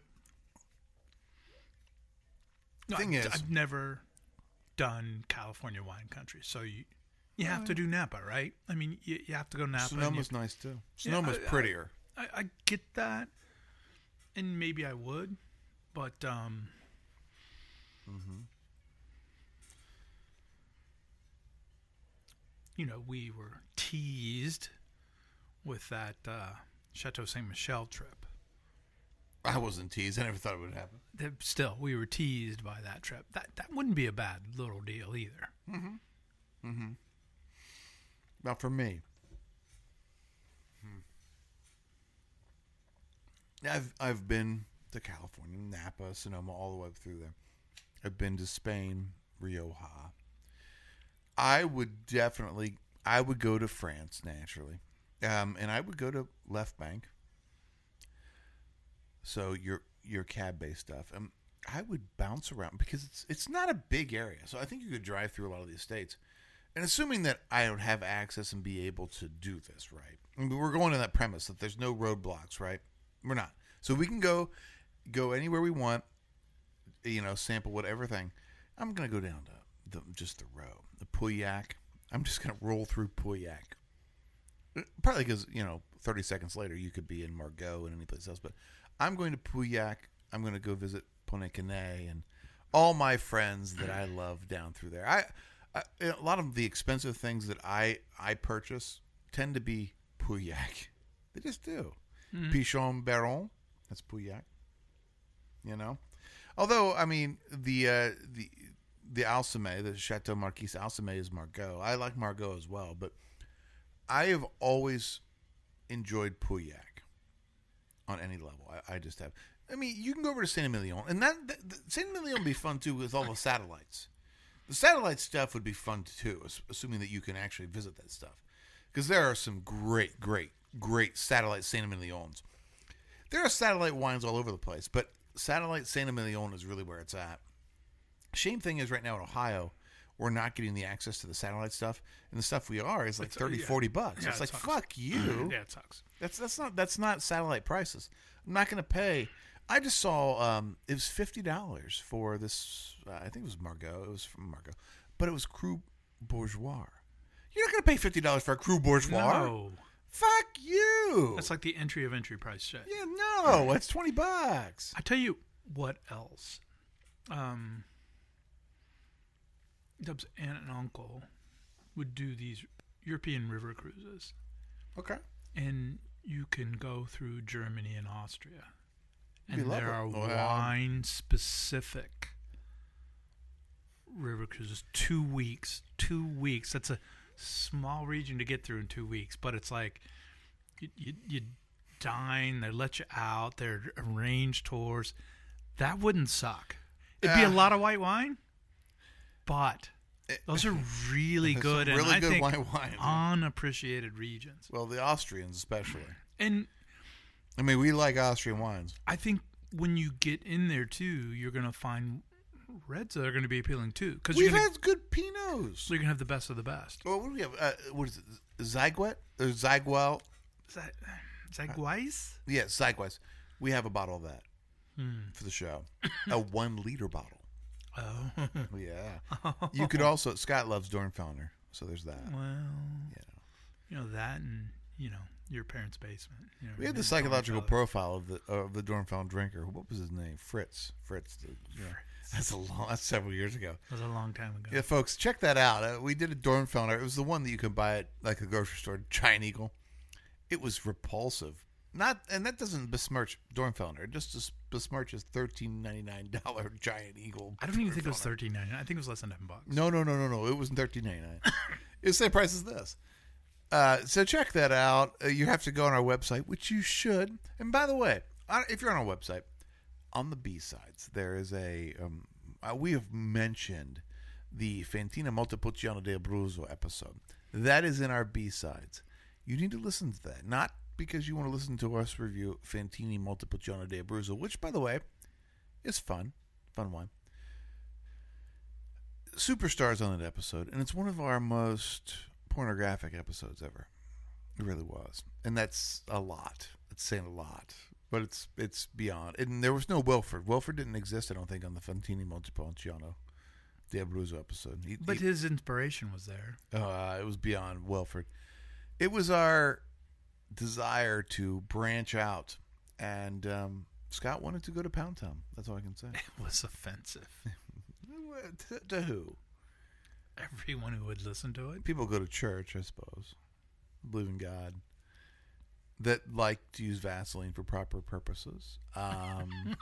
No, thing I, is- I've never done California wine country, so you you have to do Napa, right? I mean, you, you have to go Napa. and you- Sonoma's nice too. Sonoma's I- I- prettier. I, I get that, and maybe I would, but um, you know, we were teased with that uh, Chateau Saint Michel trip. I wasn't teased. I never thought it would happen. That- Still, we were teased by that trip. That that wouldn't be a bad little deal either. Not for me. Hmm. I've I've been to California, Napa, Sonoma, all the way through there. I've been to Spain, Rioja. I would definitely, I would go to France naturally, um, and I would go to Left Bank. So your your cab based stuff, um, I would bounce around because it's it's not a big area. So I think you could drive through a lot of these states. And assuming that I would have access and be able to do this, right? I mean, we're going on that premise that there's no roadblocks, right? We're not. So we can go go anywhere we want, you know, sample whatever thing. I'm going to go down to the, just the row, the Pauillac. I'm just going to roll through Pauillac. Probably because, you know, thirty seconds later you could be in Margaux and any place else. But I'm going to Pauillac. I'm going to go visit Ponnet-Canet and all my friends that I love down through there. I... Uh, a lot of the expensive things that I, I purchase tend to be Pauillac. They just do. Mm-hmm. Pichon Baron, that's Pauillac. You know? Although, I mean, the uh, the the Alsame, the Chateau Marquis Alsame is Margaux. I like Margaux as well, but I have always enjoyed Pauillac on any level. I, I just have. I mean, you can go over to Saint-Emilion, and that, that Saint-Emilion would be fun, too, with all the satellites. The satellite stuff would be fun too, assuming that you can actually visit that stuff. Because there are some great, great, great satellite Saint-Emilions. There are satellite wines all over the place, but satellite Saint-Emilion is really where it's at. Shame thing is right now in Ohio, we're not getting the access to the satellite stuff, and the stuff we are is like It's, uh, thirty, yeah. forty bucks. Yeah, it's it like, sucks. fuck you. Yeah, it sucks. That's that's not that's not satellite prices. I'm not going to pay. I just saw um, it was fifty dollars for this. Uh, I think it was Margaux. It was from Margaux, but it was Cru Bourgeois. You're not going to pay fifty dollars for a Cru Bourgeois. No, Fuck you. that's like the entry of entry price shit. yeah, no, it's twenty bucks. I tell you what else. Um, Dub's aunt and uncle would do these European river cruises, Okay. and you can go through Germany and Austria, Be and there are lovely. Wow. wine-specific river cruises. Two weeks, two weeks. That's a small region to get through in two weeks, but it's like you you, you dine. They let you out. They're arranged tours. That wouldn't suck. It'd be a Uh, lot of white wine, but those are really There's good some and really I good think white wine. unappreciated regions. Well, the Austrians especially. And I mean, we like Austrian wines. I think when you get in there too, you're gonna find reds that are gonna be appealing too, because you're We've gonna, had good Pinots. so you're gonna have the best of the best. Well, what do we have? Uh, what is it? Zygwet or Zygwell? Is that is that Weiss? Yeah, Zygwest. We have a bottle of that Hmm. for the show. A one liter bottle. Oh, Yeah. You could also. Scott loves Dornfelder, so there's that. well, You know. you know that, and you know your parents' basement. You know, We had the and psychological Dornfelder. profile of the of the Dornfelder drinker. What was his name? Fritz. Fritz. The, yeah. That's a long. That's several years ago. That was a long time ago. Yeah, folks, check that out. Uh, we did a Dornfelder. It was the one that you could buy at like a grocery store, Giant Eagle. It was repulsive. Not, and that doesn't besmirch Dornfelder. It just dis- besmirches thirteen ninety nine dollar Giant Eagle. I don't even think it was Dornfelder. thirteen ninety nine. I think it was less than ten bucks. No, no, no, no, no. It wasn't thirteen ninety nine. It was the same price as this. Uh, so check that out. Uh, you have to go on our website, which you should. And by the way, uh, if you're on our website, on the B sides, there is a. Um, uh, we have mentioned the Fantina Montepulciano del Abruzzo episode. That is in our B sides. You need to listen to that, not because you want to listen to us review Fantini Montepulciano del Abruzzo, which, by the way, It's fun. Fun wine. Superstars on that episode, and it's one of our most pornographic episodes ever. It really was. And that's a lot. It's saying a lot. But it's it's beyond. And there was no Wilford. Wilford didn't exist, I don't think, on the Fantini Montepulciano the Abruzzo episode. He, but he, his inspiration was there. Uh, it was beyond Wilford. It was our desire to branch out. And um, Scott wanted to go to Pound Town. That's all I can say. It was offensive. to, to who? Everyone who would listen to it. People go to church, I suppose. Believe in God. That like to use Vaseline for proper purposes. Um,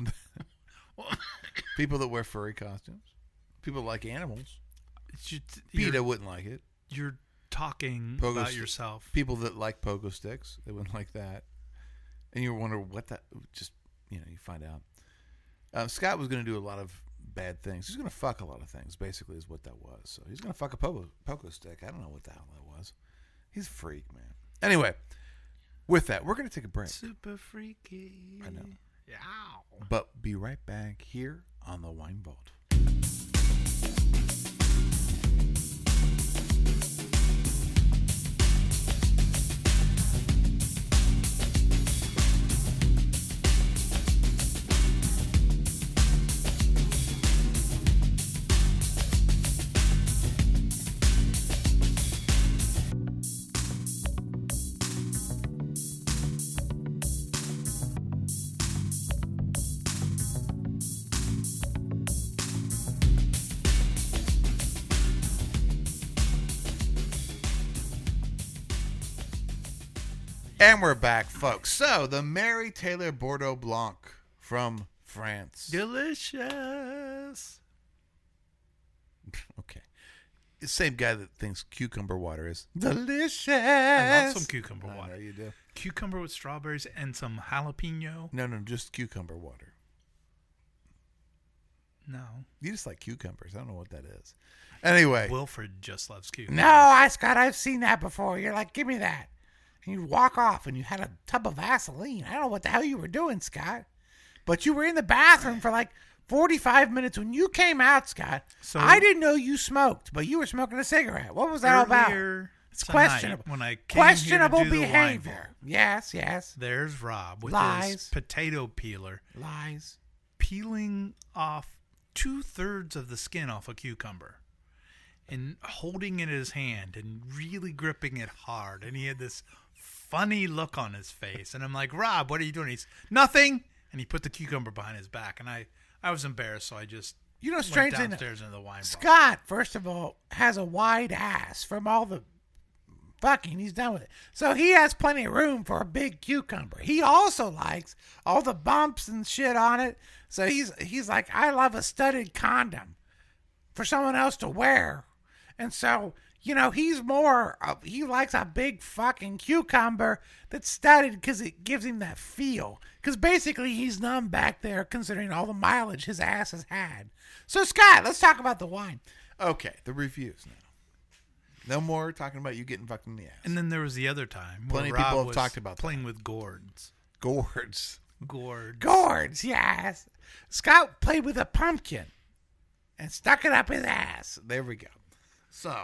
people that wear furry costumes. People that like animals. You, PETA wouldn't like it. You're talking Pogo about st- yourself. People that like pogo sticks, they wouldn't like that. And you wonder what that, just, you know, you find out. Uh, Scott was going to do a lot of bad things. He's going to fuck a lot of things, basically, is what that was. So he's going to fuck a pogo, pogo stick. I don't know what the hell that was. He's a freak, man. Anyway, with that, we're going to take a break. Super freaky. I know. Yow. But be right back here on the Wine Vault. And we're back, folks. So, the Mary Taylor Bordeaux Blanc from France. Delicious. Okay. The same guy that thinks cucumber water is delicious. I love some cucumber I water. know you do. Cucumber with strawberries and some jalapeno. No, no, just cucumber water. No. You just like cucumbers. I don't know what that is. Anyway. Wilfred just loves cucumbers. No, I Scott, I've seen that before. You're like, give me that. And you walk off and you had a tub of Vaseline. I don't know what the hell you were doing, Scott. But you were in the bathroom for like forty-five minutes. When you came out, Scott, So- I didn't know you smoked, but you were smoking a cigarette. What was that all about? Earlier It's tonight, questionable. When I came Questionable here to do the wine behavior. vault, Yes, yes. there's Rob with Lies. his potato peeler Lies. peeling off two thirds of the skin off a cucumber and holding it in his hand and really gripping it hard. And he had this funny look on his face. And I'm like, Rob, what are you doing? He's nothing. And he put the cucumber behind his back. And I, I was embarrassed, so I just You know, went strange thing. downstairs into the wine bar. Scott, first of all, has a wide ass from all the fucking he's done with it. So he has plenty of room for a big cucumber. He also likes all the bumps and shit on it. So he's he's like, I love a studded condom for someone else to wear. And so, you know, he's more, uh, he likes a big fucking cucumber that's studded because it gives him that feel. Because basically he's numb back there considering all the mileage his ass has had. So, Scott, let's talk about the wine. Okay, the reviews now. No more talking about you getting fucked in the ass. And then there was the other time where Plenty of Rob people have was talked about that. playing with gourds. Gourds. Gourds. Gourds, yes. Scott played with a pumpkin and stuck it up his ass. There we go. So,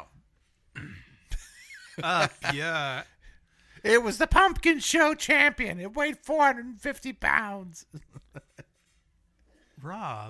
Up, yeah. It was the Pumpkin Show champion. It weighed four hundred fifty pounds. Rob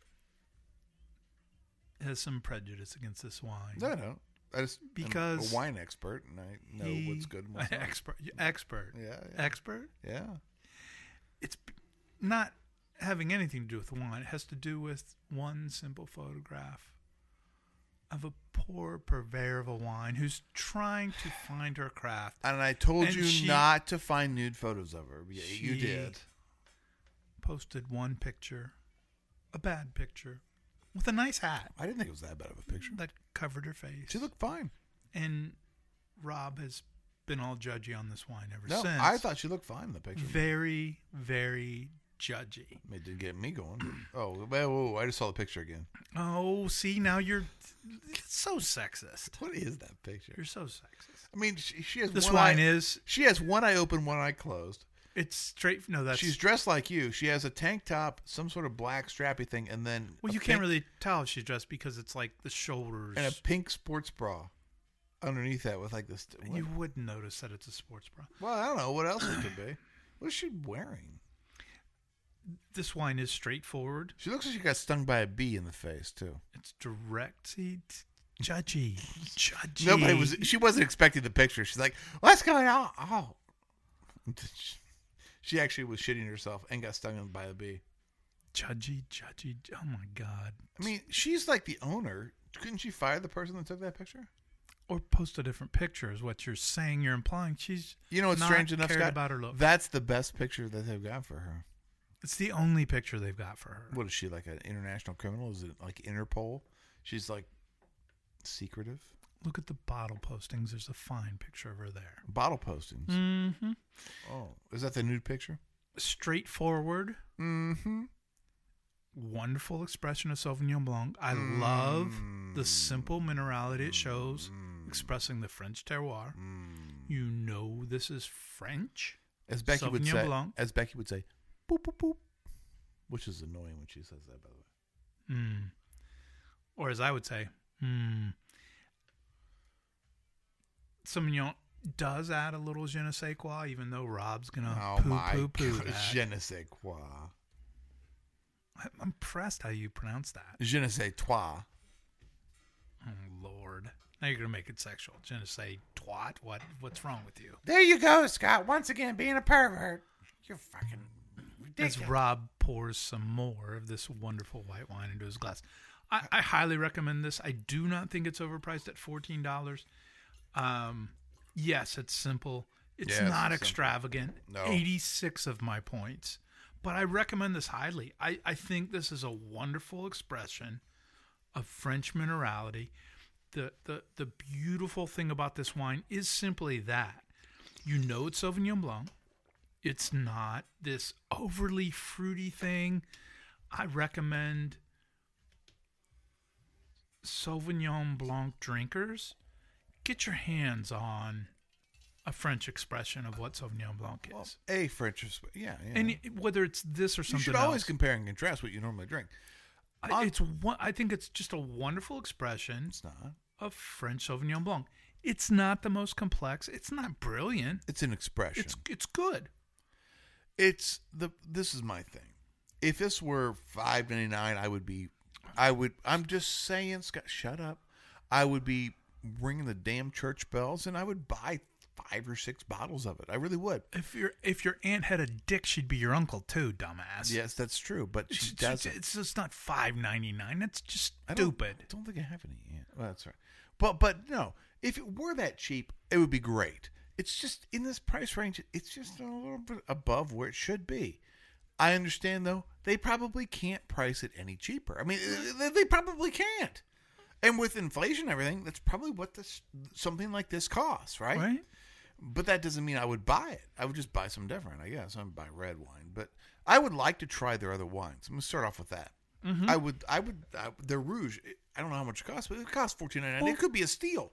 has some prejudice against this wine. no, no. I just Because I'm a wine expert and I know He- what's good and what's not. expert, expert, Yeah, yeah. expert. Yeah. It's not having anything to do with the wine. It has to do with one simple photograph of a poor purveyor of a wine who's trying to find her craft. And I told And you she- not to find nude photos of her. Yeah, you She did. Posted one picture, a bad picture, with a nice hat I didn't think it was that bad of a picture. that covered her face. She looked fine. And Rob has been all judgy on this wine ever No, since. I thought she looked fine in the picture. Very, very judgy. It did get me going. Oh, whoa, whoa, I just saw the picture again. Oh, see, now you're so sexist. What is that picture? You're so sexist. I mean, she, she has This one wine eye, is She has one eye open, one eye closed. It's straight. No, that's She's dressed like you. She has a tank top, some sort of black strappy thing, and then well, a you pink, can't really tell if she's dressed because it's like the shoulders. and a pink sports bra underneath that with like this. What? You wouldn't notice that it's a sports bra. Well, I don't know what else it could be. What is she wearing? This wine is straightforward. She looks like she got stung by a bee in the face too. It's direct. See, t- judgy, judgy. Nobody was. She wasn't expecting the picture. She's like, "What's going on?" Oh, she actually was shitting herself and got stung by a bee. judgy, judgy. Oh my god. I mean, she's like the owner. Couldn't she fire the person that took that picture? Or post a different picture is what you're saying. You're implying she's You know what's not strange enough, cared Scott? about her look. That's the best picture that they've got for her. It's the only picture they've got for her. What is she, like an international criminal? Is it like Interpol? She's like secretive. Look at the bottle postings. There's a fine picture of her there. Bottle postings. Mm-hmm. Oh, is that the nude picture? Straightforward. Mm-hmm. Wonderful expression of Sauvignon Blanc. I Mm. love the simple minerality it shows, expressing the French terroir. Mm. You know this is French. As Becky would Sauvignon say, Blanc. as Becky would say, boop boop boop, which is annoying when she says that, by the way. Mm. Or as I would say, mm. Sauvignon does add a little je ne sais quoi, even though Rob's going to Oh poo my poo poo God, that. je ne sais quoi. I'm impressed how you pronounce that. Je ne sais toi. Oh, Lord. Now you're going to make it sexual. Je ne sais twat. What, what's wrong with you? There you go, Scott. Once again, being a pervert. You're fucking As ridiculous. Rob pours some more of this wonderful white wine into his glass. I, I highly recommend this. I do not think it's overpriced at fourteen dollars. Um, yes, it's simple. It's Yeah, it's not simple. extravagant. No. eighty-six of my points. But I recommend this highly. I, I think this is a wonderful expression of French minerality. The, the, the beautiful thing about this wine is simply that. You know it's Sauvignon Blanc. It's not this overly fruity thing. I recommend Sauvignon Blanc drinkers get your hands on a French expression of what Sauvignon Blanc is. A French, yeah, yeah. And it- whether it's this or you something should else, always compare and contrast what you normally drink. I, it's one, I think it's just a wonderful expression It's not. of French Sauvignon Blanc. It's not the most complex. It's not brilliant. It's an expression. It's it's good. It's the. This is my thing. If this were five ninety nine, I would be. I would. I'm just saying, Scott. Shut up. I would be ringing the damn church bells, and I would buy five or six bottles of it. I really would. If your if your aunt had a dick, she'd be your uncle too, dumbass. Yes, that's true. But It's, she it's, doesn't. it's just not five ninety nine. That's just I don't- stupid. Don't think I have any. Yeah, well, that's right. But but no, if it were that cheap, it would be great. It's just in this price range. It's just a little bit above where it should be. I understand though. They probably can't price it any cheaper. I mean, they, they probably can't. And with inflation and everything, that's probably what this something like this costs, right? Right? But that doesn't mean I would buy it. I would just buy some different, I guess. I would buy red wine, but I would like to try their other wines. I'm gonna start off with that. Mm-hmm. I would, I would, I, their Rouge. I don't know how much it costs, but it costs fourteen ninety nine. It could be a steal.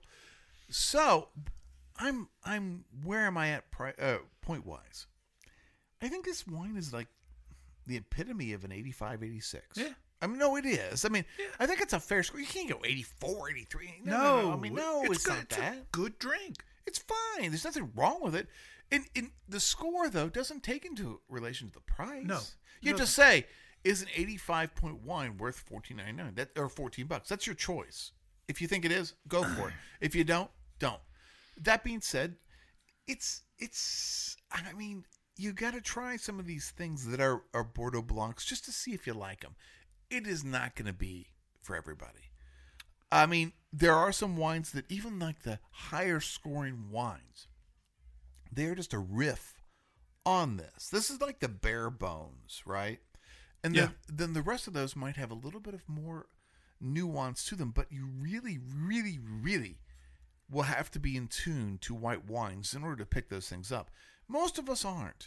So, I'm, I'm, where am I at pri- uh, point wise? I think this wine is like the epitome of an eighty-five, eighty-six. Yeah. I mean, no, it is. I mean, Yeah. I think it's a fair score. You can't go eighty-four, eighty-three. No, No, no, no. I mean, no, it's, good. not It's that. a good drink. It's fine. There's nothing wrong with it. And, and the score, though, doesn't take into relation to the price. No. You have to Doesn't. say, is an eighty-five point wine worth fourteen ninety nine? That or fourteen bucks? That's your choice. If you think it is, go for it. If you don't, don't. That being said, it's it's. I mean, you got to try some of these things that are are Bordeaux Blancs just to see if you like them. It is not going to be for everybody. I mean, there are some wines that even like the higher scoring wines, they're just a riff on this. This is like the bare bones, right? And then, then the rest of those might have a little bit of more nuance to them, but you really, really, really will have to be in tune to white wines in order to pick those things up. Most of us aren't.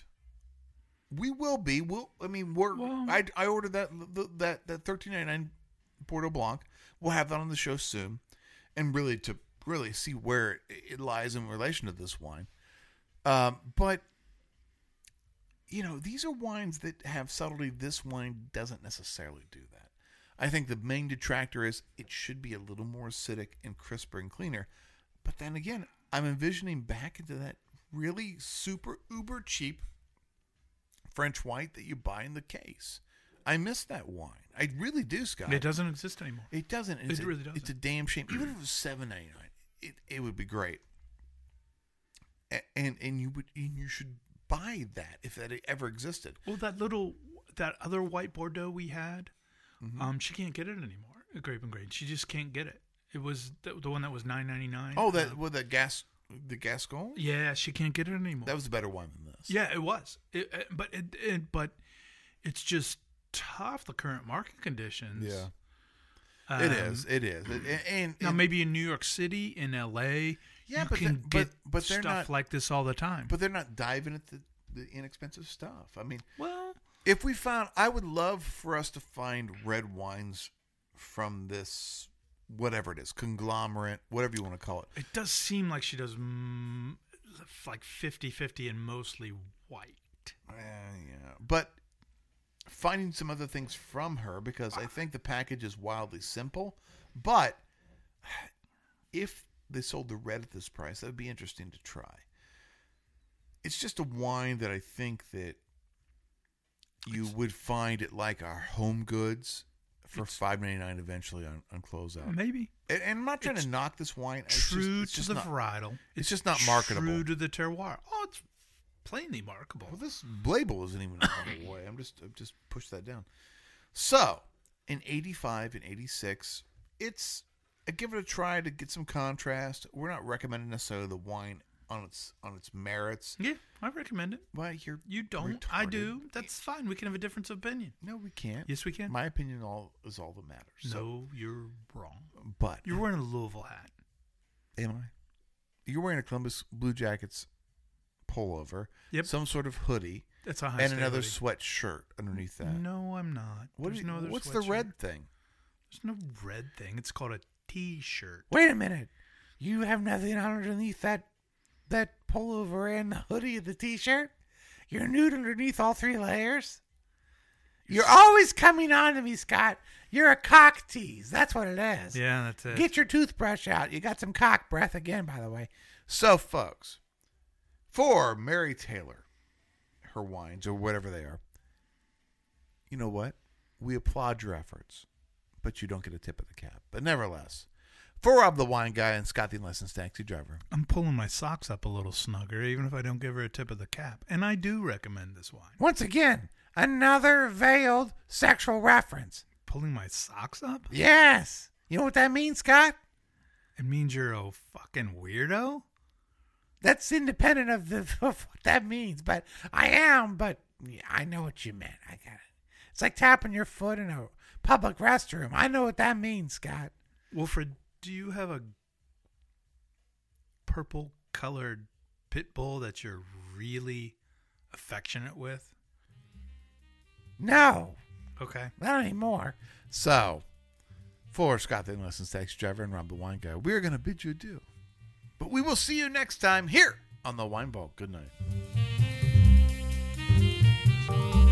We will be. We'll. I mean, we're. Well- I I ordered that that that thirteen ninety nine Bordeaux Blanc. We'll have that on the show soon, and really to really see where it, it lies in relation to this wine. Um, but you know, these are wines that have subtlety. This wine doesn't necessarily do that. I think the main detractor is it should be a little more acidic and crisper and cleaner. But then again, I'm envisioning back into that really super uber cheap French white that you buy in the case. I miss that wine. I really do, Scott. It doesn't exist anymore. It doesn't. It's It a, really doesn't. It's a damn shame. Even if it was seven ninety nine, it it would be great. A- And and you would and you should buy that if that ever existed. Well, that little, that other white Bordeaux we had, Mm-hmm. um, she can't get it anymore. At Grape and Grain, she just can't get it. It was the, the one that was nine ninety nine. Oh, that with the gas, the Gascon. Yeah, she can't get it anymore. That was a better wine than this. Yeah, it was. It, it- but it, it, but it's just tough. The current market conditions. Yeah. Um, It is. It is. It, and, and Now, maybe in New York City, in L A, Yeah, you but can the- but- get but they're stuff not- like this all the time. but they're not diving at the, the inexpensive stuff. I mean, well, if we found, I would love for us to find red wines from this, whatever it is, conglomerate, whatever you want to call it. it does seem like she does mm, like fifty-fifty and mostly white. Uh, yeah, but finding some other things from her, because I think the package is wildly simple. But if they sold the red at this price, that would be interesting to try. It's just a wine that I think that you would find at like our Home Goods for five ninety nine eventually on, on closeout. Maybe And, and I'm not trying It's to knock this wine. It's true just, it's to just the not, varietal. It's just not marketable. True to the terroir. Oh, it's plainly marketable. Well, this label isn't even on the way. I'm just I've just pushed that down. So, in eighty-five and eighty-six, it's I give it a try to get some contrast. We're not recommending necessarily the wine on its on its merits. Yeah, I recommend it. Well, you're You don't. I retarded. do. That's fine. We can have a difference of opinion. No, we can't. Yes, we can. My opinion all is all that matters. So, No, you're wrong. but You're wearing a Louisville hat. am I? You're wearing a Columbus Blue Jackets pullover, Yep. some sort of hoodie, That's a high and state another hoodie. sweatshirt underneath that. No, I'm not. What There's do you- no other what's the sweatshirt. red thing? There's no red thing. It's called a T-shirt. Wait a minute. You have nothing underneath that that pullover and the hoodie of the t-shirt? You're nude underneath all three layers? You're always coming on to me, Scott. You're a cock tease. That's what it is. Yeah, that's it. Get your toothbrush out. You got some cock breath again, by the way. So, folks, for Mary Taylor, her wines, or whatever they are, you know what? We applaud your efforts, but you don't get a tip of the cap. But nevertheless, for Rob the Wine Guy and Scott the Unlicensed Taxi Driver, I'm pulling my socks up a little snugger, even if I don't give her a tip of the cap. And I do recommend this wine. Once again, another veiled sexual reference. Pulling my socks up? Yes. You know what that means, Scott? It means you're a fucking weirdo? That's independent of, the, of what that means. But I am, but yeah, I know what you meant. I got it. It's like tapping your foot in a public restroom. I know what that means, Scott. Wilfred, do you have a purple colored pit bull that you're really affectionate with? No, Okay. not anymore. so for Scott the Unlicensed Taxi Driver and Rob the Wine Guy, we're going to bid you adieu. But we will see you next time here on the Wine Vault. Good night.